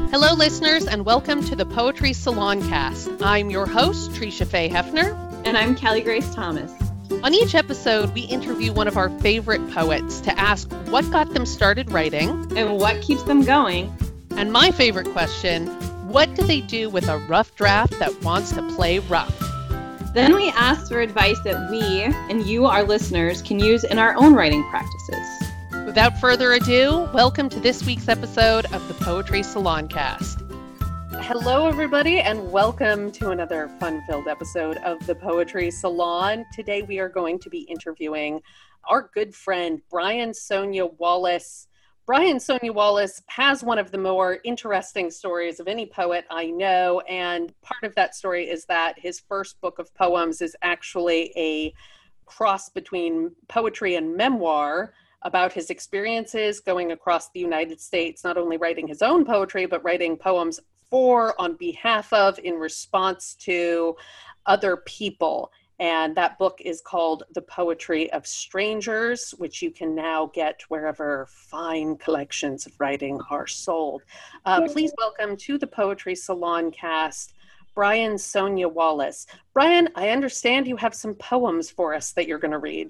Hello, listeners, and welcome to the Poetry Salon Cast. I'm your host, Tricia Faye Hefner. And I'm Callie Grace Thomas. On each episode, we interview one of our favorite poets to ask what got them started writing. And what keeps them going. And my favorite question, what do they do with a rough draft that wants to play rough? Then we ask for advice that we, and you, our listeners, can use in our own writing practices. Without further ado, welcome to this week's episode of the Poetry Salon Cast. Hello, everybody, and welcome to another fun-filled episode of the Poetry Salon. Today, we are going to be interviewing our good friend, Brian Sonia Wallace. Brian Sonia Wallace has one of the more interesting stories of any poet I know, and part of that story is that his first book of poems is actually a cross between poetry and memoir about his experiences going across the United States, not only writing his own poetry, but writing poems for, on behalf of, in response to other people. And that book is called The Poetry of Strangers, which you can now get wherever fine collections of writing are sold. Please welcome to the Poetry Salon Cast, Brian Sonia Wallace. Brian, I understand you have some poems for us that you're going to read.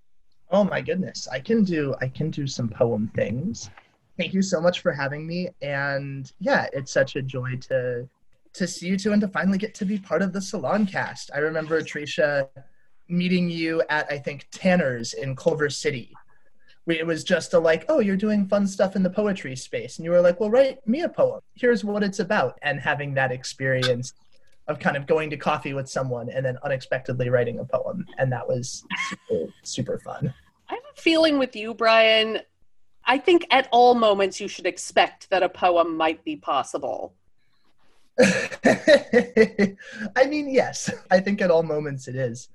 Oh my goodness, I can do some poem things. Thank you so much for having me. And yeah, it's such a joy to see you two and to finally get to be part of the Salon Cast. I remember, Tricia, meeting you at, I think, Tanner's in Culver City. It was just oh, you're doing fun stuff in the poetry space. And you were like, well, write me a poem. Here's what it's about. And having that experience of kind of going to coffee with someone and then unexpectedly writing a poem. And that was super, super fun. I have a feeling with you, Brian. I think at all moments you should expect that a poem might be possible. I mean, yes, I think at all moments it is.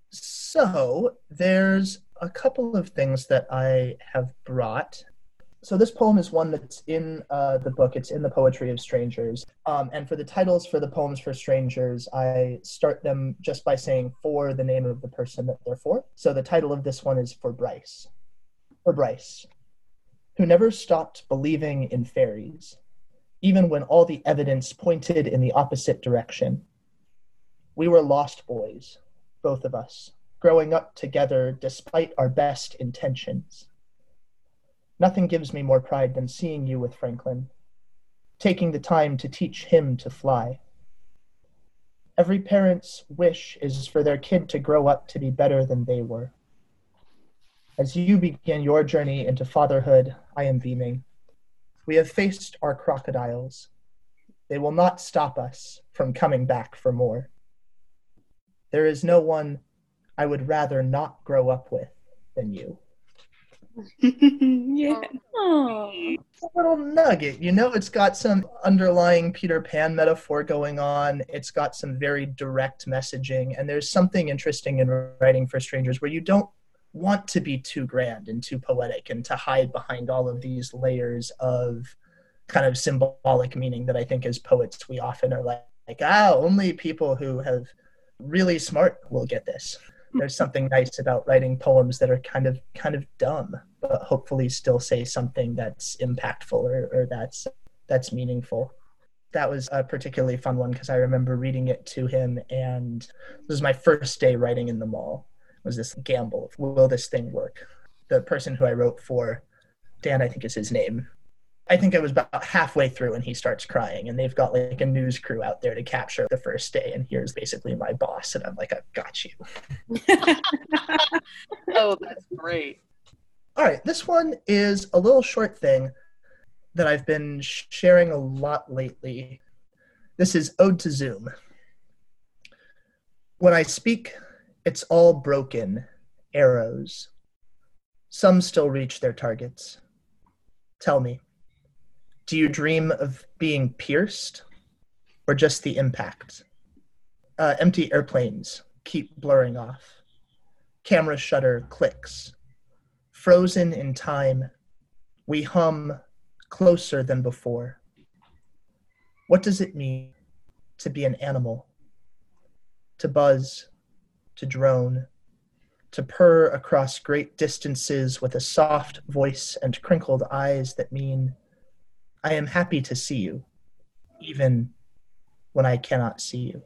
So there's a couple of things that I have brought. So this poem is one that's in the book. It's in The Poetry of Strangers. And for the titles for the poems for strangers, I start them just by saying for the name of the person that they're for. So the title of this one is For Bryce. For Bryce, who never stopped believing in fairies, even when all the evidence pointed in the opposite direction. We were lost boys, both of us, growing up together despite our best intentions. Nothing gives me more pride than seeing you with Franklin, taking the time to teach him to fly. Every parent's wish is for their kid to grow up to be better than they were. As you begin your journey into fatherhood, I am beaming. We have faced our crocodiles. They will not stop us from coming back for more. There is no one I would rather not grow up with than you. Yeah. Aww. It's a little nugget, it's got some underlying Peter Pan metaphor going on. It's got some very direct messaging, and there's something interesting in writing for strangers where you don't want to be too grand and too poetic and to hide behind all of these layers of kind of symbolic meaning that I think as poets we often are only people who have really smart will get this. There's something nice about writing poems that are kind of dumb, but hopefully still say something that's impactful or that's meaningful. That was a particularly fun one because I remember reading it to him, and this was my first day writing in the mall. It was this gamble of, will this thing work? The person who I wrote for, Dan, I think is his name. I think I was about halfway through and he starts crying, and they've got a news crew out there to capture the first day, and here's basically my boss, and I'm like, I've got you. Oh, that's great. All right, this one is a little short thing that I've been sharing a lot lately. This is Ode to Zoom. When I speak, it's all broken arrows. Some still reach their targets. Tell me, do you dream of being pierced or just the impact? Empty airplanes keep blurring off. Camera shutter clicks. Frozen in time, we hum closer than before. What does it mean to be an animal? To buzz, to drone, to purr across great distances with a soft voice and crinkled eyes that mean, I am happy to see you. even when I cannot see you.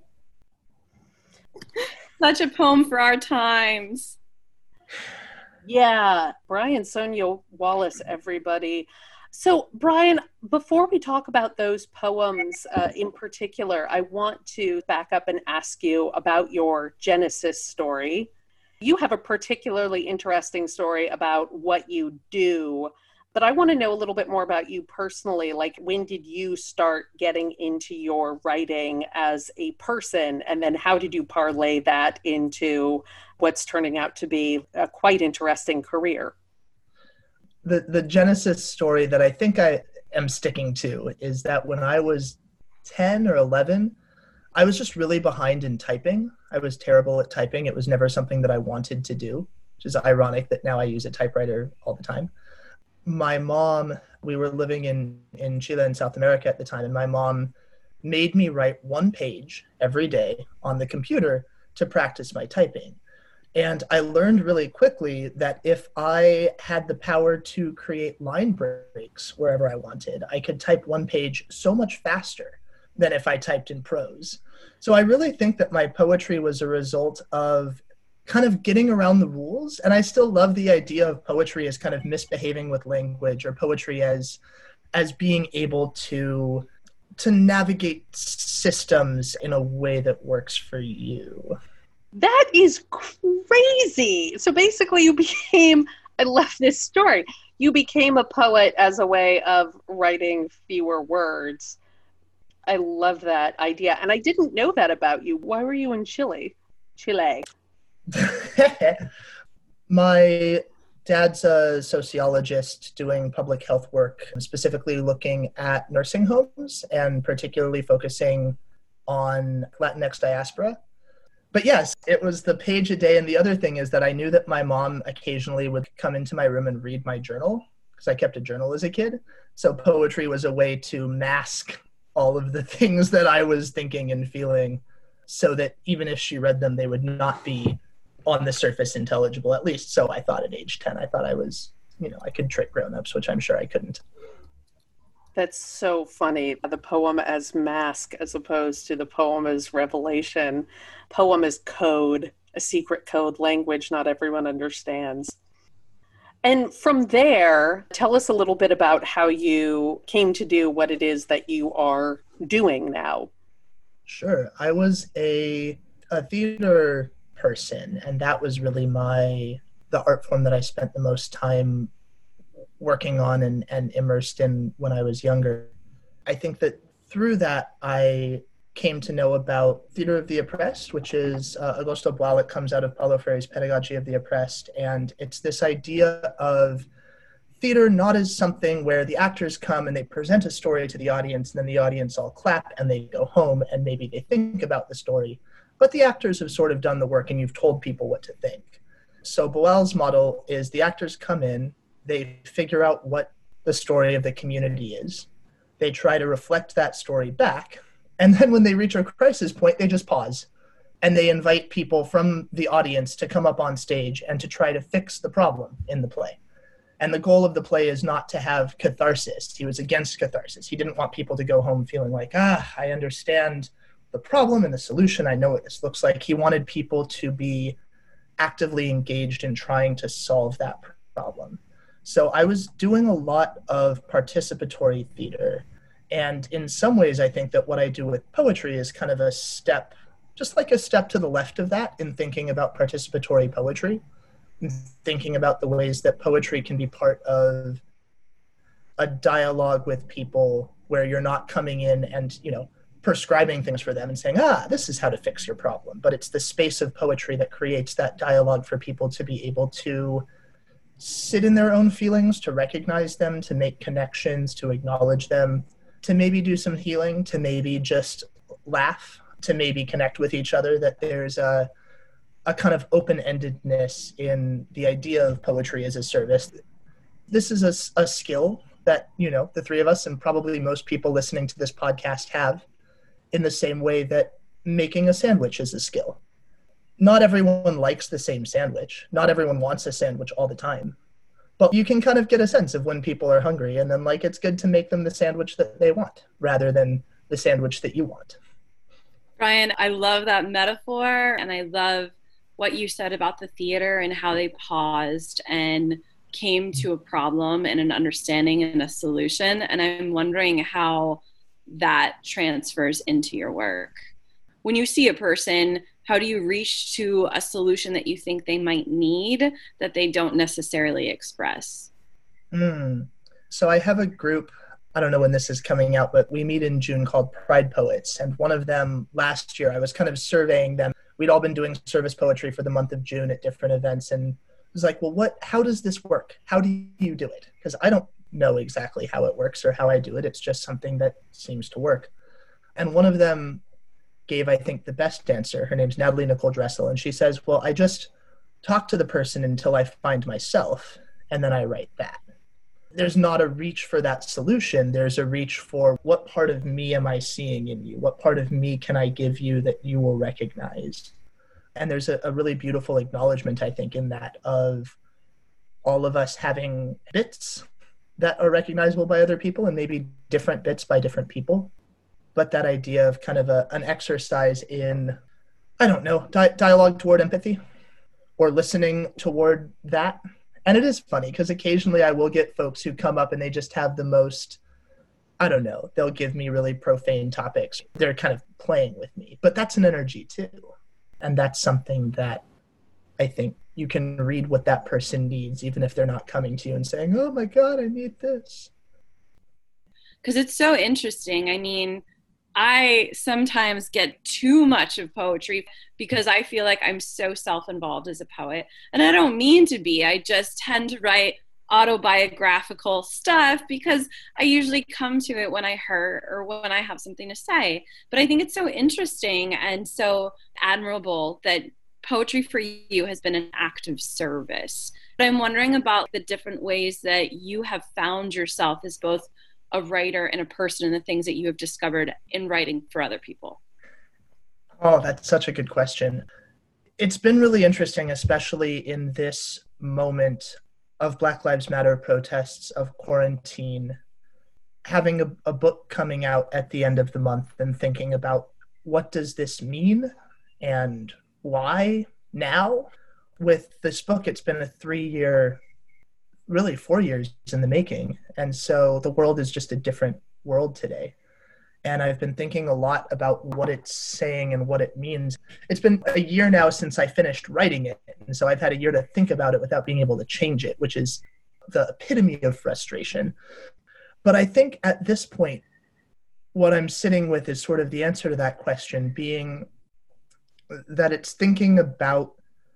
Such a poem for our times. Yeah, Brian Sonia Wallace, everybody. So, Brian, before we talk about those poems in particular, I want to back up and ask you about your Genesis story. You have a particularly interesting story about what you do, but I want to know a little bit more about you personally. Like, when did you start getting into your writing as a person? And then how did you parlay that into what's turning out to be a quite interesting career? The Genesis story that I think I am sticking to is that when I was 10 or 11, I was just really behind in typing. I was terrible at typing. It was never something that I wanted to do, which is ironic that now I use a typewriter all the time. My mom, we were living in Chile in South America at the time, and my mom made me write one page every day on the computer to practice my typing. And I learned really quickly that if I had the power to create line breaks wherever I wanted, I could type one page so much faster than if I typed in prose. So I really think that my poetry was a result of kind of getting around the rules. And I still love the idea of poetry as kind of misbehaving with language, or poetry as being able to navigate systems in a way that works for you. That is crazy. So basically you became, I love this story, you became a poet as a way of writing fewer words. I love that idea. And I didn't know that about you. Why were you in Chile? My dad's a sociologist doing public health work, specifically looking at nursing homes and particularly focusing on Latinx diaspora. But yes, it was the page a day. And the other thing is that I knew that my mom occasionally would come into my room and read my journal, because I kept a journal as a kid. So poetry was a way to mask all of the things that I was thinking and feeling, so that even if she read them, they would not be on the surface intelligible. At least so I thought at age 10. I thought I was, I could trick grown-ups, which I'm sure I couldn't. That's so funny. The poem as mask as opposed to the poem as revelation. Poem as code, a secret code, language not everyone understands. And from there, tell us a little bit about how you came to do what it is that you are doing now. Sure. I was a theater person, and that was really the art form that I spent the most time working on and immersed in when I was younger. I think that through that, I came to know about Theater of the Oppressed, which is Agosto Boal. It comes out of Paulo Freire's Pedagogy of the Oppressed. And it's this idea of theater not as something where the actors come and they present a story to the audience, and then the audience all clap and they go home and maybe they think about the story. But the actors have sort of done the work and you've told people what to think. So Boal's model is the actors come in, they figure out what the story of the community is. They try to reflect that story back. And then when they reach a crisis point, they just pause. And they invite people from the audience to come up on stage and to try to fix the problem in the play. And the goal of the play is not to have catharsis. He was against catharsis. He didn't want people to go home feeling like, I understand the problem and the solution. I know what this looks like. He wanted people to be actively engaged in trying to solve that problem. So I was doing a lot of participatory theater. And in some ways, I think that what I do with poetry is kind of a step, just like a step to the left of that in thinking about participatory poetry, and thinking about the ways that poetry can be part of a dialogue with people where you're not coming in and, prescribing things for them and saying, this is how to fix your problem. But it's the space of poetry that creates that dialogue for people to be able to sit in their own feelings, to recognize them, to make connections, to acknowledge them, to maybe do some healing, to maybe just laugh, to maybe connect with each other, that there's a kind of open-endedness in the idea of poetry as a service. This is a skill that, the three of us and probably most people listening to this podcast have, in the same way that making a sandwich is a skill. Not everyone likes the same sandwich. Not everyone wants a sandwich all the time. But you can kind of get a sense of when people are hungry, and then like it's good to make them the sandwich that they want rather than the sandwich that you want. Brian, I love that metaphor, and I love what you said about the theater and how they paused and came to a problem and an understanding and a solution. And I'm wondering how that transfers into your work. When you see a person, how do you reach to a solution that you think they might need that they don't necessarily express? So I have a group, I don't know when this is coming out, but we meet in June, called Pride Poets. And one of them last year, I was kind of surveying them. We'd all been doing service poetry for the month of June at different events. And it was like, well, how does this work? How do you do it? Because I don't know exactly how it works or how I do it. It's just something that seems to work. And one of them gave, I think, the best answer. Her name's Natalie Nicole Dressel. And she says, well, I just talk to the person until I find myself, and then I write that. There's not a reach for that solution. There's a reach for what part of me am I seeing in you? What part of me can I give you that you will recognize? And there's a really beautiful acknowledgement, I think, in that, of all of us having bits that are recognizable by other people and maybe different bits by different people. But that idea of kind of an exercise in, I don't know, dialogue toward empathy or listening toward that. And it is funny because occasionally I will get folks who come up and they just have the most, I don't know, they'll give me really profane topics. They're kind of playing with me, but that's an energy too. And that's something that I think you can read what that person needs, even if they're not coming to you and saying, oh my God, I need this. Because it's so interesting. I mean, I sometimes get too much of poetry because I feel like I'm so self-involved as a poet. And I don't mean to be. I just tend to write autobiographical stuff because I usually come to it when I hurt or when I have something to say. But I think it's so interesting and so admirable that poetry for you has been an act of service. But I'm wondering about the different ways that you have found yourself as both a writer and a person and the things that you have discovered in writing for other people. Oh, that's such a good question. It's been really interesting, especially in this moment of Black Lives Matter protests, of quarantine, having a book coming out at the end of the month and thinking about what does this mean and why now? With this book, it's been a 3-year, really 4 years in the making. And so the world is just a different world today. And I've been thinking a lot about what it's saying and what it means. It's been a year now since I finished writing it. And so I've had a year to think about it without being able to change it, which is the epitome of frustration. But I think at this point, what I'm sitting with is sort of the answer to that question being that it's thinking about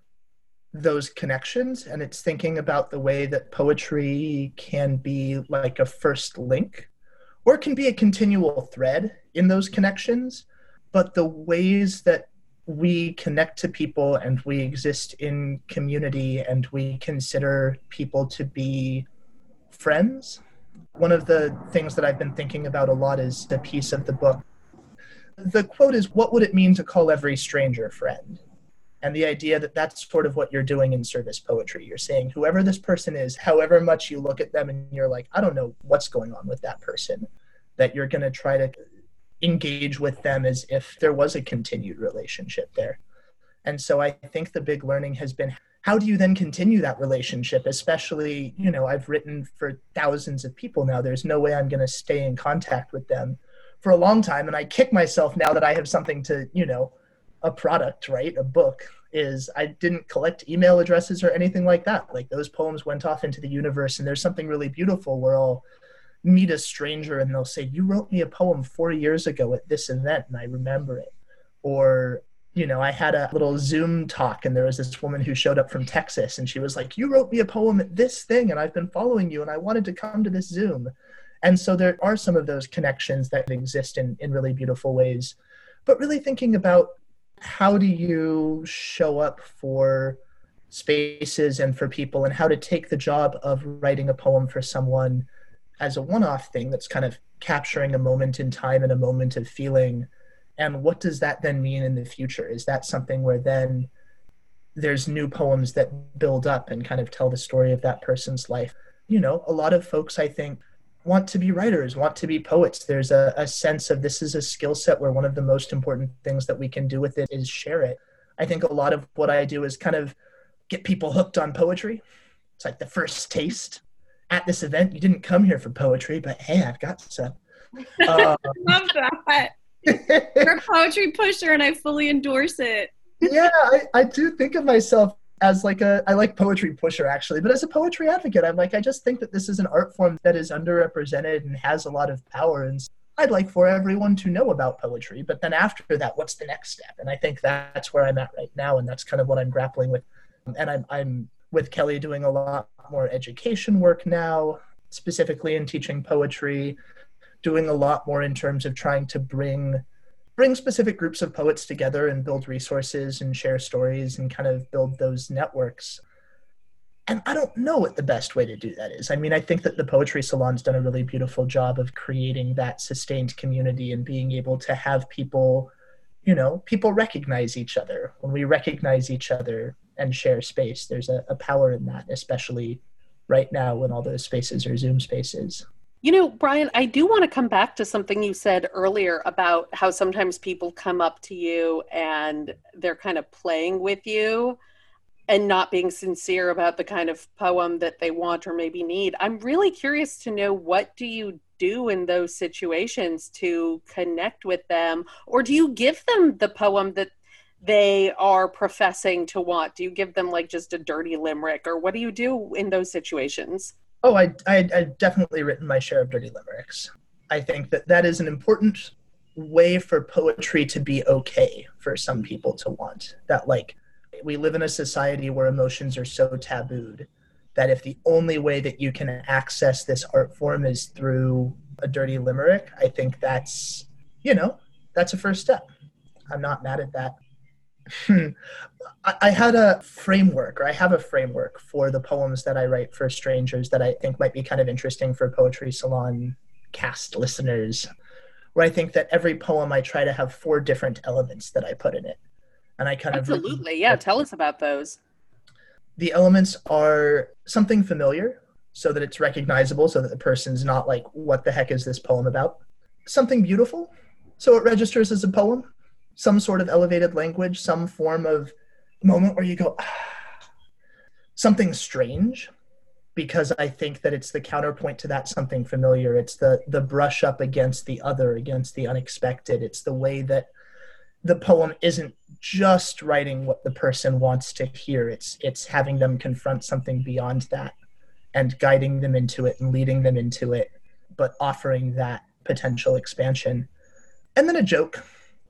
those connections, and it's thinking about the way that poetry can be like a first link, or it can be a continual thread in those connections, but the ways that we connect to people and we exist in community and we consider people to be friends. One of the things that I've been thinking about a lot is the piece of the book. The quote is, "What would it mean to call every stranger friend?" And the idea that that's sort of what you're doing in service poetry. You're saying whoever this person is, however much you look at them and you're like, I don't know what's going on with that person, that you're going to try to engage with them as if there was a continued relationship there. And so I think the big learning has been, how do you then continue that relationship? Especially, you know, I've written for thousands of people now. There's no way I'm going to stay in contact with them for a long time. And I kick myself now that I have something to, you know, a product, right? A book is, I didn't collect email addresses or anything like that. Like those poems went off into the universe, and there's something really beautiful where I'll meet a stranger and they'll say, you wrote me a poem 4 years ago at this event and I remember it. Or, you know, I had a little Zoom talk and there was this woman who showed up from Texas and she was like, you wrote me a poem at this thing and I've been following you and I wanted to come to this Zoom. And so there are some of those connections that exist in really beautiful ways, but really thinking about, how do you show up for spaces and for people, and how to take the job of writing a poem for someone as a one-off thing that's kind of capturing a moment in time and a moment of feeling. And what does that then mean in the future? Is that something where then there's new poems that build up and kind of tell the story of that person's life. You know, a lot of folks, I think, want to be writers, want to be poets. There's a sense of this is a skill set where one of the most important things that we can do with it is share it. I think a lot of what I do is kind of get people hooked on poetry. It's like the first taste at this event. You didn't come here for poetry, but hey, I've got some. I love that. You're a poetry pusher and I fully endorse it. Yeah, I do think of myself as like I like poetry pusher actually, but as a poetry advocate, I'm like, I just think that this is an art form that is underrepresented and has a lot of power. And I'd like for everyone to know about poetry, but then after that, what's the next step? And I think that's where I'm at right now. And that's kind of what I'm grappling with. And I'm with Kelly doing a lot more education work now, specifically in teaching poetry, doing a lot more in terms of trying to bring specific groups of poets together and build resources and share stories and kind of build those networks. And I don't know what the best way to do that is. I mean, I think that the Poetry Salon's done a really beautiful job of creating that sustained community and being able to have people, you know, people recognize each other. When we recognize each other and share space, there's a power in that, especially right now when all those spaces are Zoom spaces. You know, Brian, I do want to come back to something you said earlier about how sometimes people come up to you and they're kind of playing with you and not being sincere about the kind of poem that they want or maybe need. I'm really curious to know, what do you do in those situations to connect with them? Or do you give them the poem that they are professing to want? Do you give them like just a dirty limerick, or what do you do in those situations? Oh, I've definitely written my share of dirty limericks. I think that is an important way for poetry to be okay for some people to want. That, like, we live in a society where emotions are so tabooed that if the only way that you can access this art form is through a dirty limerick, I think that's, you know, that's a first step. I'm not mad at that. I have a framework for the poems that I write for strangers that I think might be kind of interesting for Poetry Salon cast listeners, where I think that every poem I try to have 4 different elements that I put in it. And I kind Absolutely. Yeah. Tell us about those. The elements are something familiar so that it's recognizable, so that the person's not like, what the heck is this poem about? Something beautiful, so it registers as a poem. Some sort of elevated language, some form of moment where you go, something strange, because I think that it's the counterpoint to that something familiar. It's the brush up against the other, against the unexpected. It's the way that the poem isn't just writing what the person wants to hear. It's having them confront something beyond that and guiding them into it and leading them into it, but offering that potential expansion. And then a joke,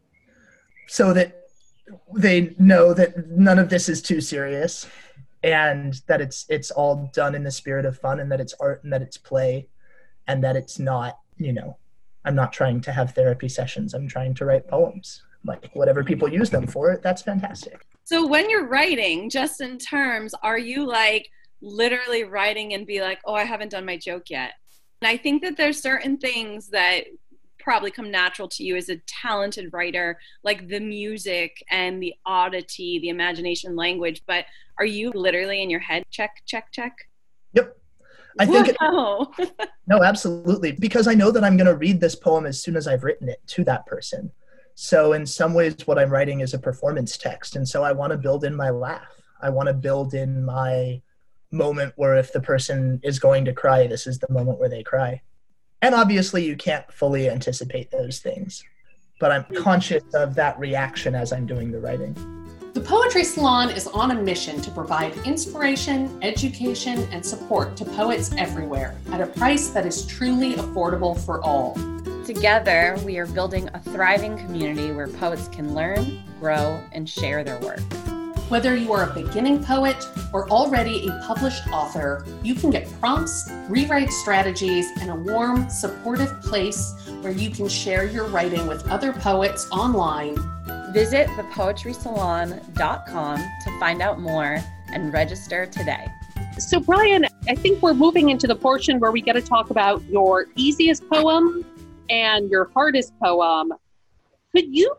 so that they know that none of this is too serious and that it's all done in the spirit of fun, and that it's art and that it's play, and that it's not, you know, I'm not trying to have therapy sessions. I'm trying to write poems. Like, whatever people use them for, that's fantastic. So when you're writing, just in terms, are you like literally writing and be like, oh, I haven't done my joke yet? And I think that there's certain things that probably come natural to you as a talented writer, like the music and the oddity, the imagination, language, but are you literally in your head, check? Yep. I think no, absolutely. Because I know that I'm going to read this poem as soon as I've written it to that person. So in some ways, what I'm writing is a performance text. And so I want to build in my laugh. I want to build in my moment where if the person is going to cry, this is the moment where they cry. And obviously you can't fully anticipate those things, but I'm conscious of that reaction as I'm doing the writing. The Poetry Salon is on a mission to provide inspiration, education, and support to poets everywhere at a price that is truly affordable for all. Together, we are building a thriving community where poets can learn, grow, and share their work. Whether you are a beginning poet or already a published author, you can get prompts, rewrite strategies, and a warm, supportive place where you can share your writing with other poets online. Visit thepoetrysalon.com to find out more and register today. So Brian, I think we're moving into the portion where we get to talk about your easiest poem and your hardest poem. Could you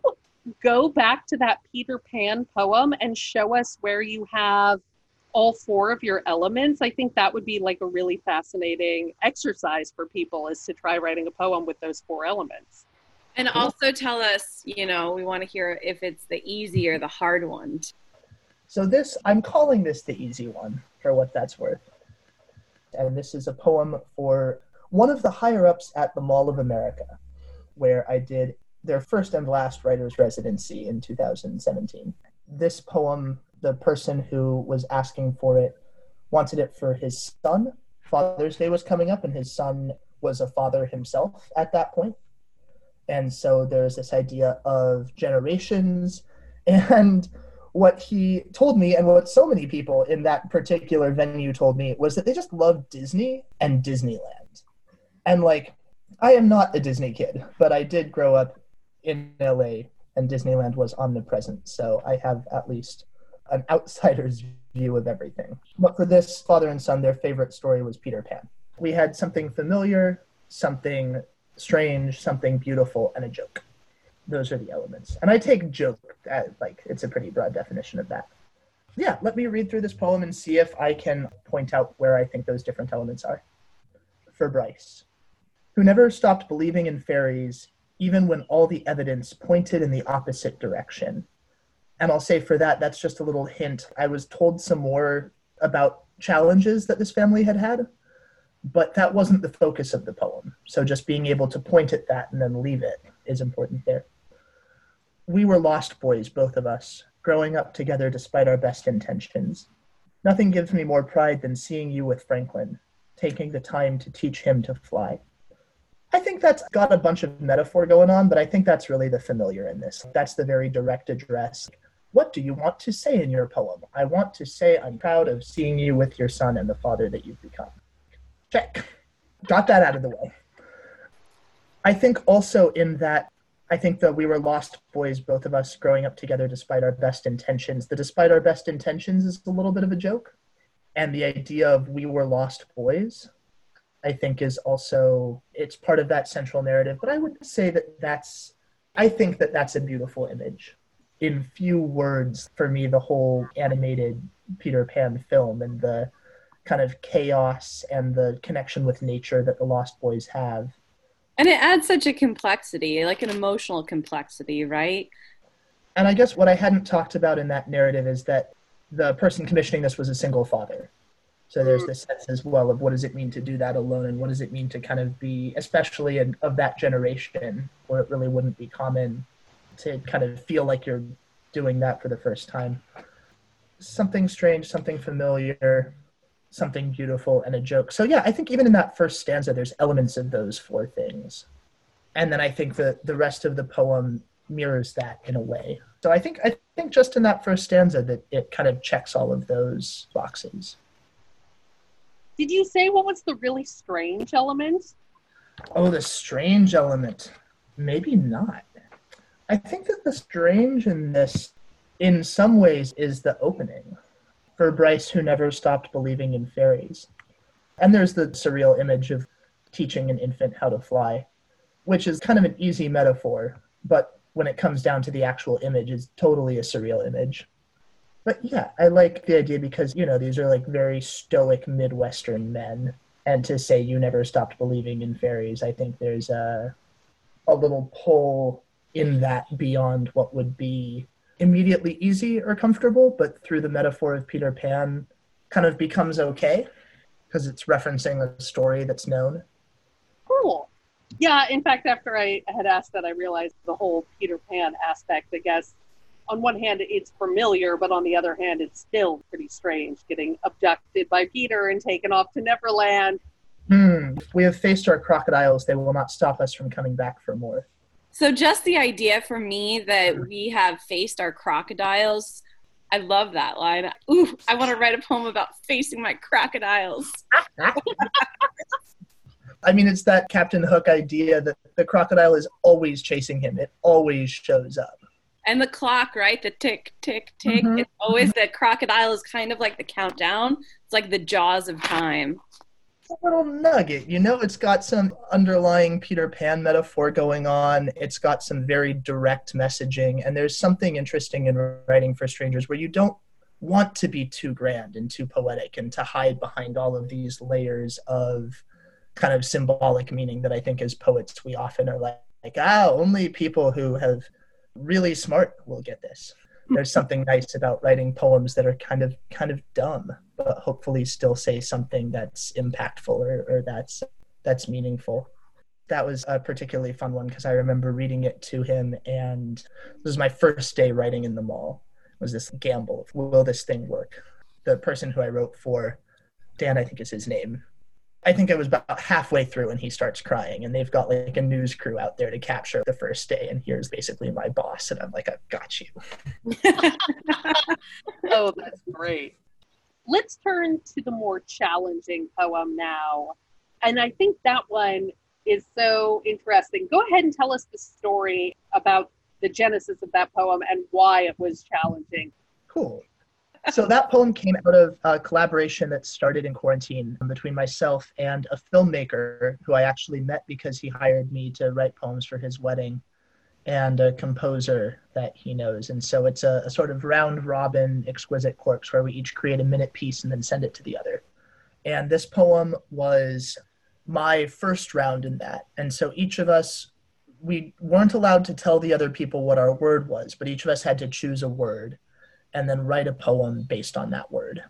go back to that Peter Pan poem and show us where you have all four of your elements. I think that would be like a really fascinating exercise for people, is to try writing a poem with those four elements. And also tell us, we want to hear if it's the easy or the hard one. So I'm calling this the easy one, for what that's worth. And this is a poem for one of the higher-ups at the Mall of America, where I did their first and last writer's residency in 2017. This poem, the person who was asking for it wanted it for his son. Father's Day was coming up, and his son was a father himself at that point. And so there's this idea of generations, and what he told me, and what so many people in that particular venue told me, was that they just love Disney and Disneyland. And I am not a Disney kid, but I did grow up in LA, and Disneyland was omnipresent, so I have at least an outsider's view of everything. But for this father and son, their favorite story was Peter Pan. We had something familiar, something strange, something beautiful, and a joke. Those are the elements. And I take joke as, it's a pretty broad definition of that. Yeah, let me read through this poem and see if I can point out where I think those different elements are. For Bryce, who never stopped believing in fairies, even when all the evidence pointed in the opposite direction. And I'll say for that, that's just a little hint. I was told some more about challenges that this family had, but that wasn't the focus of the poem. So just being able to point at that and then leave it is important there. We were lost boys, both of us, growing up together despite our best intentions. Nothing gives me more pride than seeing you with Franklin, taking the time to teach him to fly. I think that's got a bunch of metaphor going on, but I think that's really the familiar in this. That's the very direct address. What do you want to say in your poem? I want to say I'm proud of seeing you with your son and the father that you've become. Check. Got that out of the way. I think also in that, I think that we were lost boys, both of us, growing up together despite our best intentions. The despite our best intentions is a little bit of a joke. And the idea of we were lost boys, I think is also, it's part of that central narrative. But I would say I think that that's a beautiful image. In few words, for me, the whole animated Peter Pan film and the kind of chaos and the connection with nature that the Lost Boys have. And it adds such a complexity, like an emotional complexity, right? And I guess what I hadn't talked about in that narrative is that the person commissioning this was a single father. So there's this sense as well of what does it mean to do that alone, and what does it mean to kind of be, especially of that generation, where it really wouldn't be common to kind of feel like you're doing that for the first time. Something strange, something familiar, something beautiful, and a joke. So yeah, I think even in that first stanza, there's elements of those four things. And then I think that the rest of the poem mirrors that in a way. So I think just in that first stanza that it kind of checks all of those boxes. Did you say what was the really strange element? Oh, the strange element. Maybe not. I think that the strange in this, in some ways, is the opening. For Bryce, who never stopped believing in fairies. And there's the surreal image of teaching an infant how to fly, which is kind of an easy metaphor, but when it comes down to the actual image, it's totally a surreal image. But yeah, I like the idea because, these are like very stoic Midwestern men. And to say you never stopped believing in fairies, I think there's a little pull in that beyond what would be immediately easy or comfortable, but through the metaphor of Peter Pan kind of becomes okay because it's referencing a story that's known. Cool. Yeah, in fact, after I had asked that, I realized the whole Peter Pan aspect, I guess, on one hand, it's familiar, but on the other hand, it's still pretty strange getting abducted by Peter and taken off to Neverland. We have faced our crocodiles. They will not stop us from coming back for more. So just the idea for me that we have faced our crocodiles, I love that line. Ooh, I want to write a poem about facing my crocodiles. I mean, it's that Captain Hook idea that the crocodile is always chasing him. It always shows up. And the clock, right? The tick, tick, tick. Mm-hmm. It's always the crocodile is kind of like the countdown. It's like the jaws of time. a little nugget, it's got some underlying Peter Pan metaphor going on. It's got some very direct messaging, and there's something interesting in writing for strangers where you don't want to be too grand and too poetic and to hide behind all of these layers of kind of symbolic meaning that I think as poets we often are like only people who have really smart will get this. There's something nice about writing poems that are kind of dumb, but hopefully still say something that's impactful or that's meaningful. That was a particularly fun one because I remember reading it to him, and this was my first day writing in the mall. It was this gamble of, will this thing work? The person who I wrote for, Dan, I think is his name, I think I was about halfway through and he starts crying, and they've got like a news crew out there to capture the first day, and here's basically my boss, and I'm like, I've got you. Oh, that's great. Let's turn to the more challenging poem now. And I think that one is so interesting. Go ahead and tell us the story about the genesis of that poem and why it was challenging. Cool. So that poem came out of a collaboration that started in quarantine between myself and a filmmaker who I actually met because he hired me to write poems for his wedding, and a composer that he knows. And so it's a sort of round robin exquisite corks where we each create a minute piece and then send it to the other. And this poem was my first round in that. And so each of us, we weren't allowed to tell the other people what our word was, but each of us had to choose a word and then write a poem based on that word.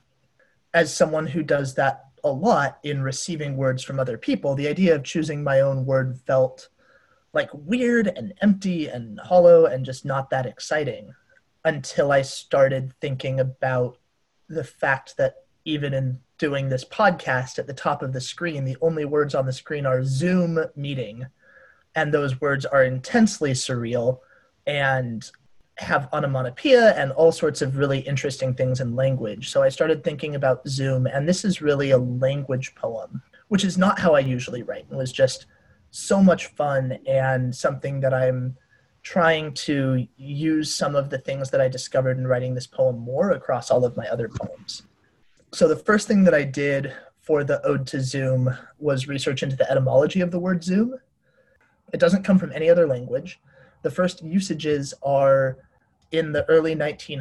As someone who does that a lot in receiving words from other people, the idea of choosing my own word felt like weird and empty and hollow and just not that exciting until I started thinking about the fact that even in doing this podcast, at the top of the screen, the only words on the screen are Zoom meeting. And those words are intensely surreal and have onomatopoeia and all sorts of really interesting things in language. So I started thinking about Zoom, and this is really a language poem, which is not how I usually write. It was just so much fun and something that I'm trying to use some of the things that I discovered in writing this poem more across all of my other poems. So the first thing that I did for the Ode to Zoom was research into the etymology of the word Zoom. It doesn't come from any other language. The first usages are in the early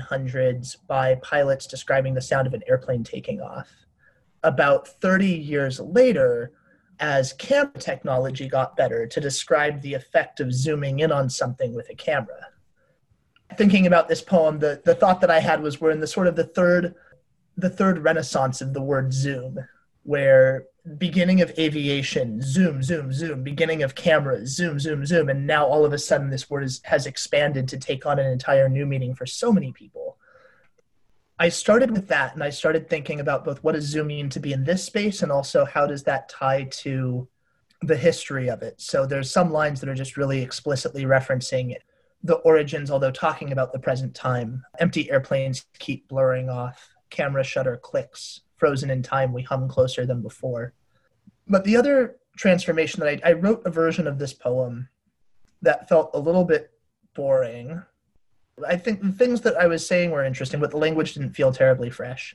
1900s by pilots describing the sound of an airplane taking off. About 30 years later, as camera technology got better, to describe the effect of zooming in on something with a camera. Thinking about this poem, the thought that I had was we're in the sort of the third renaissance of the word zoom, where beginning of aviation, zoom, zoom, zoom, beginning of cameras, zoom, zoom, zoom, and now all of a sudden this word has expanded to take on an entire new meaning for so many people. I started with that, and I started thinking about both what does zoom mean to be in this space, and also how does that tie to the history of it. So there's some lines that are just really explicitly referencing the origins, although talking about the present time. Empty airplanes keep blurring off, camera shutter clicks, frozen in time, we hum closer than before. But the other transformation that I wrote a version of this poem that felt a little bit boring. I think the things that I was saying were interesting, but the language didn't feel terribly fresh.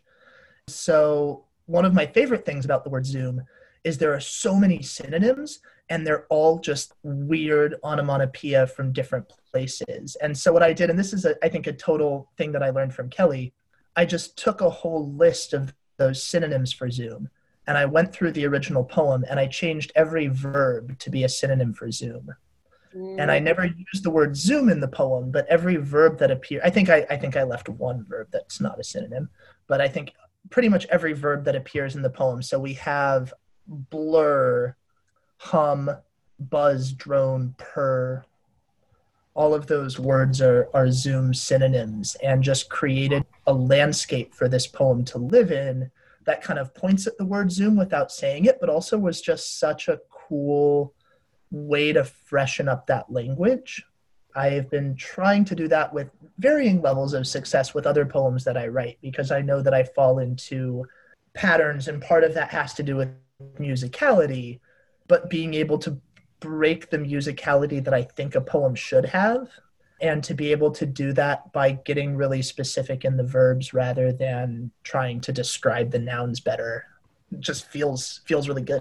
So one of my favorite things about the word Zoom is there are so many synonyms, and they're all just weird onomatopoeia from different places. And so what I did, and this is, I think, a total thing that I learned from Kelly, I just took a whole list of those synonyms for Zoom, and I went through the original poem, and I changed every verb to be a synonym for Zoom. And I never used the word Zoom in the poem, but every verb that appeared, I think I left one verb that's not a synonym, but I think pretty much every verb that appears in the poem. So we have blur, hum, buzz, drone, purr. All of those words are Zoom synonyms, and just created a landscape for this poem to live in that kind of points at the word Zoom without saying it, but also was just such a cool way to freshen up that language. I've been trying to do that with varying levels of success with other poems that I write, because I know that I fall into patterns, and part of that has to do with musicality, but being able to break the musicality that I think a poem should have, and to be able to do that by getting really specific in the verbs rather than trying to describe the nouns better just feels really good.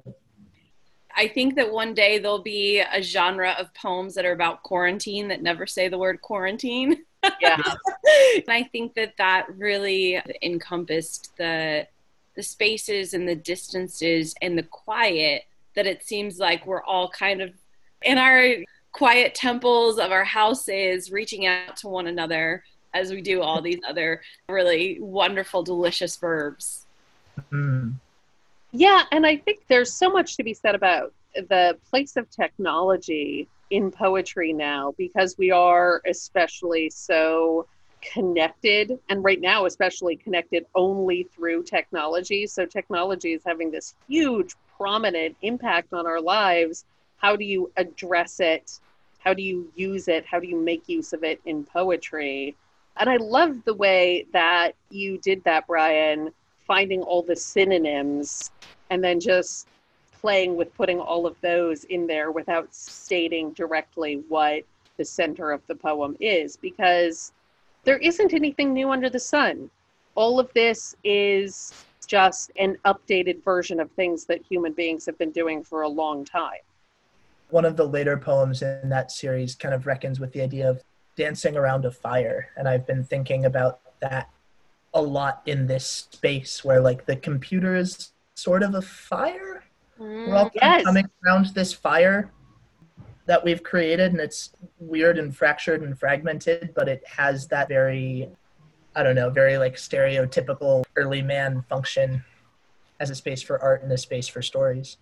I think that one day there'll be a genre of poems that are about quarantine that never say the word quarantine. Yeah. And I think that really encompassed the spaces and the distances and the quiet that it seems like we're all kind of in our quiet temples of our houses reaching out to one another as we do all these other really wonderful, delicious verbs. Mm. Yeah, and I think there's so much to be said about the place of technology in poetry now, because we are especially so connected, and right now especially connected only through technology. So technology is having this huge, prominent impact on our lives. How do you address it? How do you use it? How do you make use of it in poetry? And I love the way that you did that, Brian, finding all the synonyms and then just playing with putting all of those in there without stating directly what the center of the poem is, because there isn't anything new under the sun. All of this is just an updated version of things that human beings have been doing for a long time. One of the later poems in that series kind of reckons with the idea of dancing around a fire. And I've been thinking about that a lot in this space where like the computer is sort of a fire. We're all kind of coming around this fire that we've created, and it's weird and fractured and fragmented, but it has that very, I don't know, very like stereotypical early man function as a space for art and a space for stories.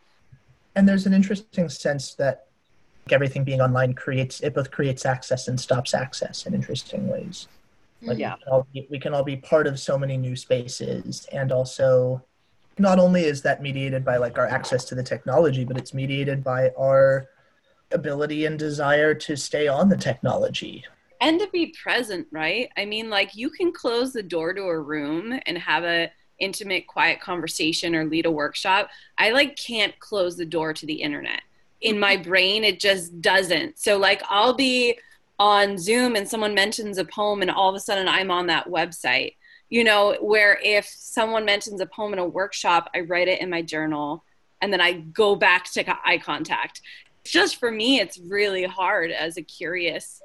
And there's an interesting sense that everything being online both creates access and stops access in interesting ways. Like we can all be part of so many new spaces, and also not only is that mediated by like our access to the technology, but it's mediated by our ability and desire to stay on the technology. And to be present, right? I mean, like you can close the door to a room and have a intimate, quiet conversation or lead a workshop. I like can't close the door to the internet. In my brain, it just doesn't. So like I'll be on Zoom and someone mentions a poem and all of a sudden I'm on that website, you know, where if someone mentions a poem in a workshop, I write it in my journal and then I go back to eye contact. Just for me, it's really hard as a curious,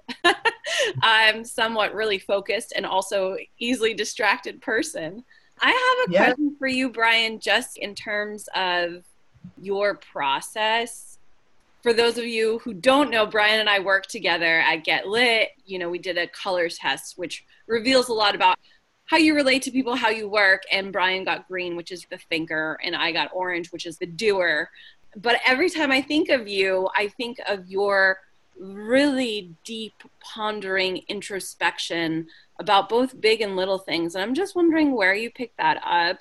I'm somewhat really focused and also easily distracted person. I have a question for you, Brian, just in terms of your process. For those of you who don't know, Brian and I work together at Get Lit. You know, we did a colors test, which reveals a lot about how you relate to people, how you work. And Brian got green, which is the thinker, and I got orange, which is the doer. But every time I think of you, I think of your really deep, pondering introspection about both big and little things. And I'm just wondering where you picked that up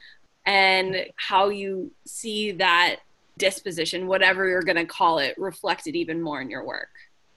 and how you see that disposition, whatever you're going to call it, reflected even more in your work.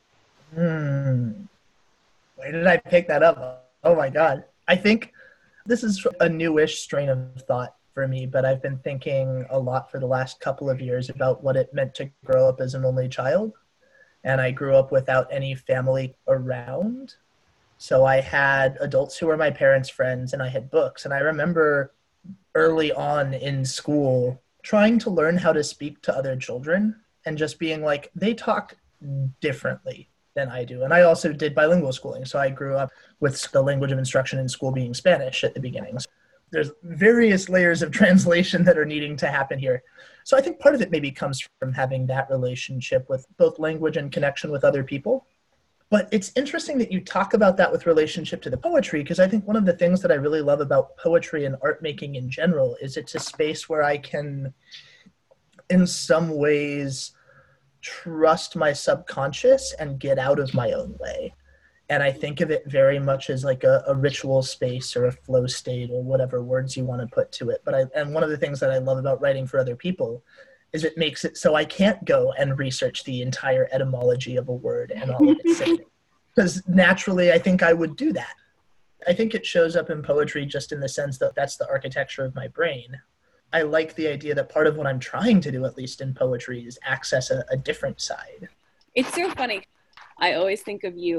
Where did I pick that up? Oh my God. I think this is a newish strain of thought for me, but I've been thinking a lot for the last couple of years about what it meant to grow up as an only child. And I grew up without any family around. So I had adults who were my parents' friends, and I had books. And I remember early on in school trying to learn how to speak to other children and just being like, they talk differently than I do. And I also did bilingual schooling. So I grew up with the language of instruction in school being Spanish at the beginning. So there's various layers of translation that are needing to happen here. So I think part of it maybe comes from having that relationship with both language and connection with other people. But it's interesting that you talk about that with relationship to the poetry, because I think one of the things that I really love about poetry and art making in general is it's a space where I can, in some ways, trust my subconscious and get out of my own way. And I think of it very much as like a ritual space or a flow state or whatever words you want to put to it. And one of the things that I love about writing for other people is it makes it so I can't go and research the entire etymology of a word and all of its symbols. Because naturally, I think I would do that. I think it shows up in poetry just in the sense that that's the architecture of my brain. I like the idea that part of what I'm trying to do, at least in poetry, is access a different side. It's so funny. I always think of you as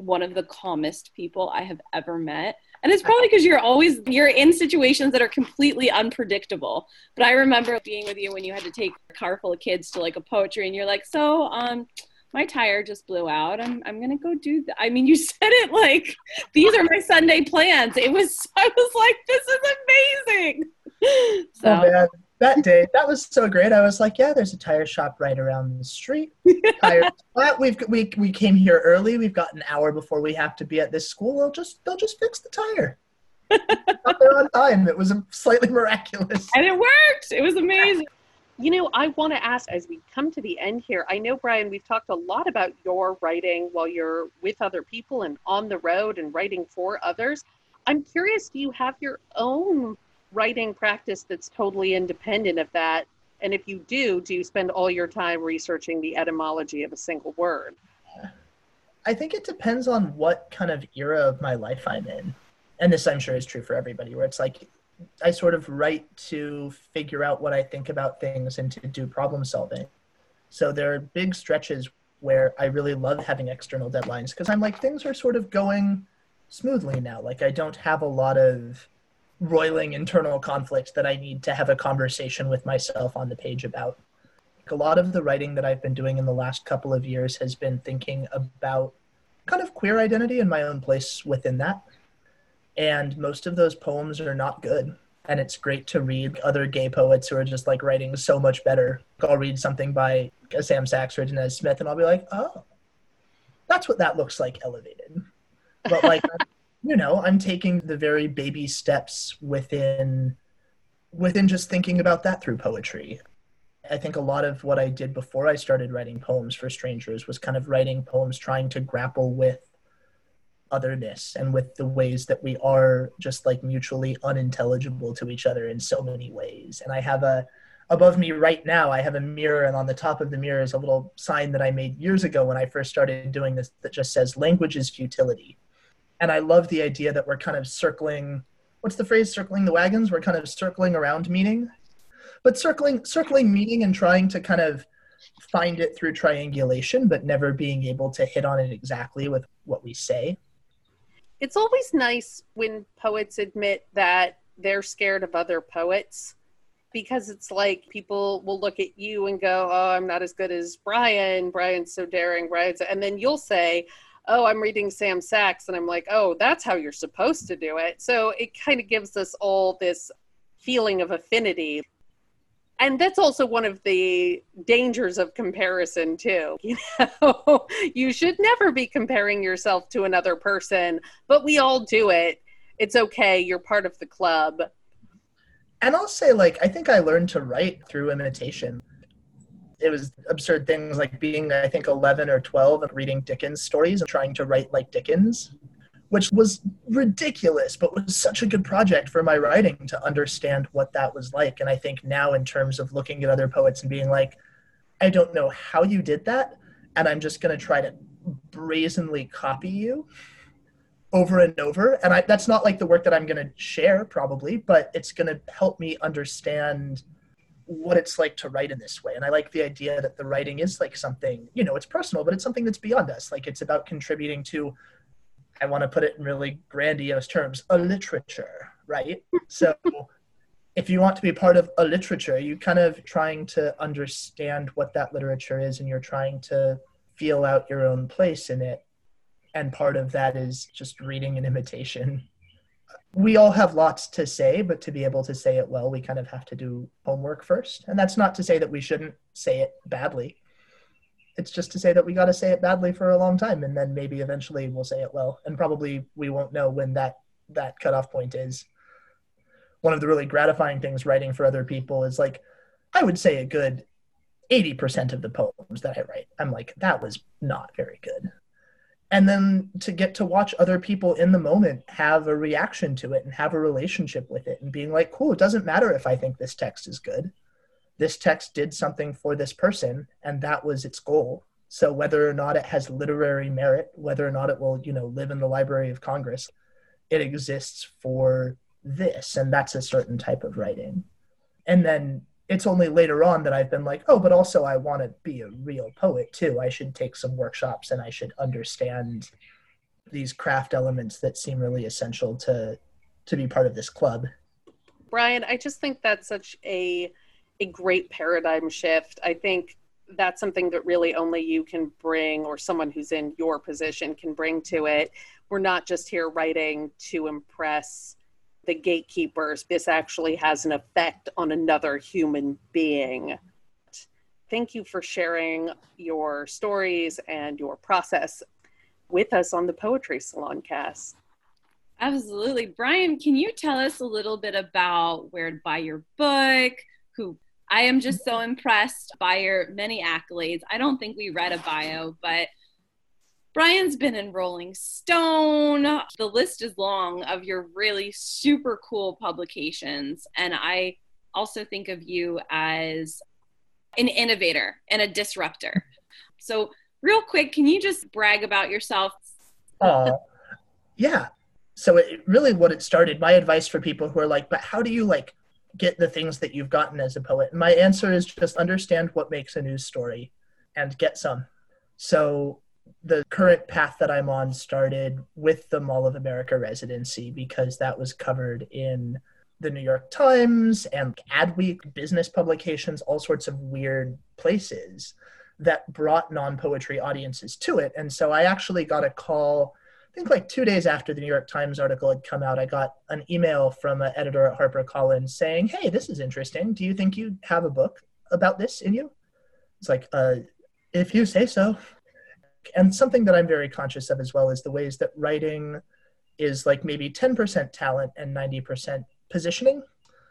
one of the calmest people I have ever met. And it's probably because you're in situations that are completely unpredictable. But I remember being with you when you had to take a car full of kids to like a poetry, and you're like, so my tire just blew out. I'm gonna go do that. I mean, you said it like these are my Sunday plans. I was like, this is amazing. So oh man, that day, that was so great. I was like, yeah, there's a tire shop right around the street. Tire spot. We came here early. We've got an hour before we have to be at this school. They'll just fix the tire. Got there on time. It was slightly miraculous. And it worked. It was amazing. I want to ask, as we come to the end here, I know, Brian, we've talked a lot about your writing while you're with other people and on the road and writing for others. I'm curious, do you have your own writing practice that's totally independent of that? And if you do you spend all your time researching the etymology of a single word? I think it depends on what kind of era of my life I'm in. And this, I'm sure, is true for everybody, where it's like I sort of write to figure out what I think about things and to do problem solving. So there are big stretches where I really love having external deadlines because I'm like, things are sort of going smoothly now. Like I don't have a lot of roiling internal conflict that I need to have a conversation with myself on the page about. A lot of the writing that I've been doing in the last couple of years has been thinking about kind of queer identity and my own place within that. And most of those poems are not good. And it's great to read other gay poets who are just like writing so much better. I'll read something by Sam Sachs or Danez Smith and I'll be like, oh, that's what that looks like elevated. But like, I'm taking the very baby steps within just thinking about that through poetry. I think a lot of what I did before I started writing poems for strangers was kind of writing poems trying to grapple with otherness and with the ways that we are just like mutually unintelligible to each other in so many ways. And I have above me right now, I have a mirror, and on the top of the mirror is a little sign that I made years ago when I first started doing this that just says, language is futility. And I love the idea that we're kind of circling, what's the phrase, circling the wagons? We're kind of circling around meaning, but circling meaning and trying to kind of find it through triangulation, but never being able to hit on it exactly with what we say. It's always nice when poets admit that they're scared of other poets, because it's like people will look at you and go, oh, I'm not as good as Brian. Brian's so daring. And then you'll say, oh, I'm reading Sam Sachs. And I'm like, oh, that's how you're supposed to do it. So it kind of gives us all this feeling of affinity. And that's also one of the dangers of comparison too. You should never be comparing yourself to another person, but we all do it. It's okay. You're part of the club. And I'll say, like, I think I learned to write through imitation. It was absurd things like being, I think, 11 or 12 and reading Dickens stories and trying to write like Dickens, which was ridiculous, but was such a good project for my writing to understand what that was like. And I think now in terms of looking at other poets and being like, I don't know how you did that, and I'm just going to try to brazenly copy you over and over. And that's not like the work that I'm going to share probably, but it's going to help me understand what it's like to write in this way. And I like the idea that the writing is like something, it's personal, but it's something that's beyond us. Like it's about contributing to, I want to put it in really grandiose terms, a literature, right? So if you want to be part of a literature, you kind of trying to understand what that literature is, and you're trying to feel out your own place in it. And part of that is just reading and imitation. We all have lots to say, but to be able to say it well, we kind of have to do homework first. And that's not to say that we shouldn't say it badly. It's just to say that we got to say it badly for a long time, and then maybe eventually we'll say it well. And probably we won't know when that cutoff point is. One of the really gratifying things writing for other people is like, I would say a good 80% of the poems that I write, I'm like, that was not very good. And then to get to watch other people in the moment have a reaction to it and have a relationship with it and being like, cool, it doesn't matter if I think this text is good. This text did something for this person, and that was its goal. So whether or not it has literary merit, whether or not it will, live in the Library of Congress, it exists for this, and that's a certain type of writing. And then it's only later on that I've been like, oh, but also I want to be a real poet too. I should take some workshops and I should understand these craft elements that seem really essential to be part of this club. Brian, I just think that's such a great paradigm shift. I think that's something that really only you can bring, or someone who's in your position can bring to it. We're not just here writing to impress the gatekeepers. This actually has an effect on another human being. Thank you for sharing your stories and your process with us on the Poetry Salon Cast. Absolutely. Brian, can you tell us a little bit about where to buy your book? I am just so impressed by your many accolades. I don't think we read a bio, but Brian's been in Rolling Stone. The list is long of your really super cool publications. And I also think of you as an innovator and a disruptor. So real quick, can you just brag about yourself? Yeah. So what it started, my advice for people who are like, but how do you get the things that you've gotten as a poet? And my answer is just understand what makes a news story and get some. So the current path that I'm on started with the Mall of America residency, because that was covered in the New York Times and Adweek, business publications, all sorts of weird places that brought non-poetry audiences to it. And so I actually got a call, I think 2 days after the New York Times article had come out. I got an email from an editor at HarperCollins saying, hey, this is interesting. Do you think you have a book about this in you? It's if you say so. And something that I'm very conscious of as well is the ways that writing is maybe 10% talent and 90% positioning.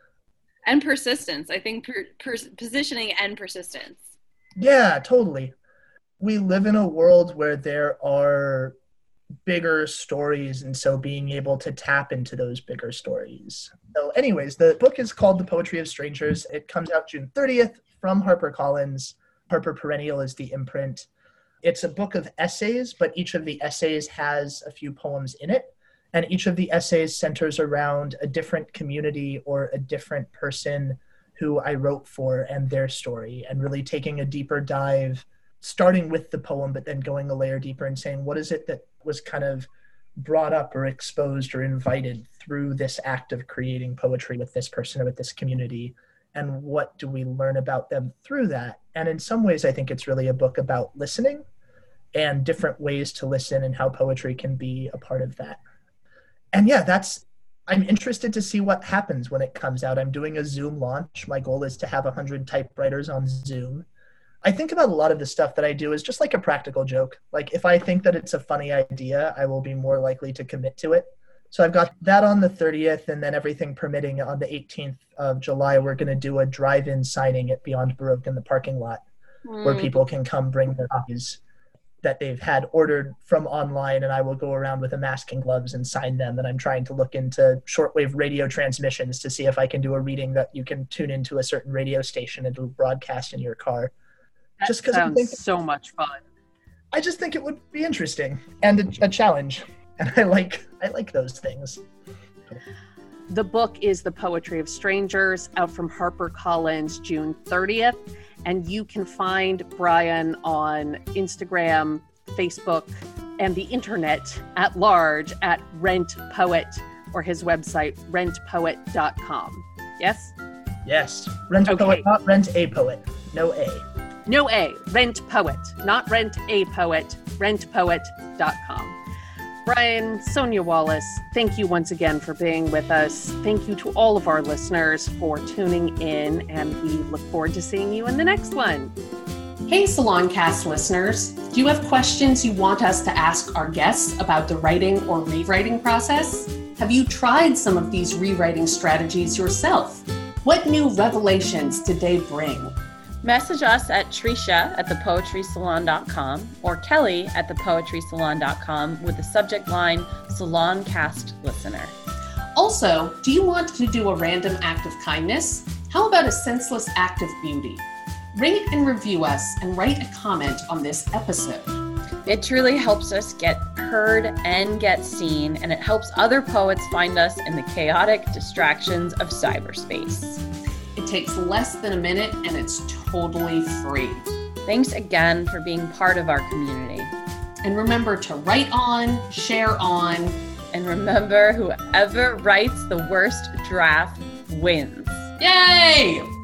And persistence. I think positioning and persistence. Yeah, totally. We live in a world where there are bigger stories, and so being able to tap into those bigger stories. So anyways, the book is called The Poetry of Strangers. It comes out June 30th from HarperCollins. Harper Perennial is the imprint. It's a book of essays, but each of the essays has a few poems in it, and each of the essays centers around a different community or a different person who I wrote for and their story, and really taking a deeper dive, starting with the poem, but then going a layer deeper and saying, what is it that was kind of brought up or exposed or invited through this act of creating poetry with this person or with this community? And what do we learn about them through that? And in some ways, I think it's really a book about listening and different ways to listen and how poetry can be a part of that. And yeah, I'm interested to see what happens when it comes out. I'm doing a Zoom launch. My goal is to have 100 typewriters on Zoom. I think about a lot of the stuff that I do as just a practical joke. If I think that it's a funny idea, I will be more likely to commit to it. So I've got that on the 30th, and then everything permitting on the 18th of July, we're going to do a drive-in signing at Beyond Baroque in the parking lot where people can come bring their copies that they've had ordered from online, and I will go around with a mask and gloves and sign them. And I'm trying to look into shortwave radio transmissions to see if I can do a reading that you can tune into a certain radio station and do a broadcast in your car. That just because sounds so much fun. I just think it would be interesting and a challenge, and I like those things. The book is The Poetry of Strangers, out from HarperCollins June 30th, and you can find Brian on Instagram, Facebook, and the internet at large at Rent Poet, or his website, rentpoet.com. Yes? Yes. Rent a Poet, not Rent a Poet. No A. No A. Rent Poet, not Rent a Poet. Rentpoet.com. Brian, Sonia Wallace, thank you once again for being with us. Thank you to all of our listeners for tuning in, and we look forward to seeing you in the next one. Hey, Saloncast listeners. Do you have questions you want us to ask our guests about the writing or rewriting process? Have you tried some of these rewriting strategies yourself? What new revelations did they bring? Message us at Tricia at thepoetrysalon.com or Kelly at thepoetrysalon.com with the subject line Saloncast Listener. Also, do you want to do a random act of kindness? How about a senseless act of beauty? Rate and review us and write a comment on this episode. It truly helps us get heard and get seen, and it helps other poets find us in the chaotic distractions of cyberspace. It takes less than a minute and it's totally free. Thanks again for being part of our community. And remember to write on, share on. And remember, whoever writes the worst draft wins. Yay!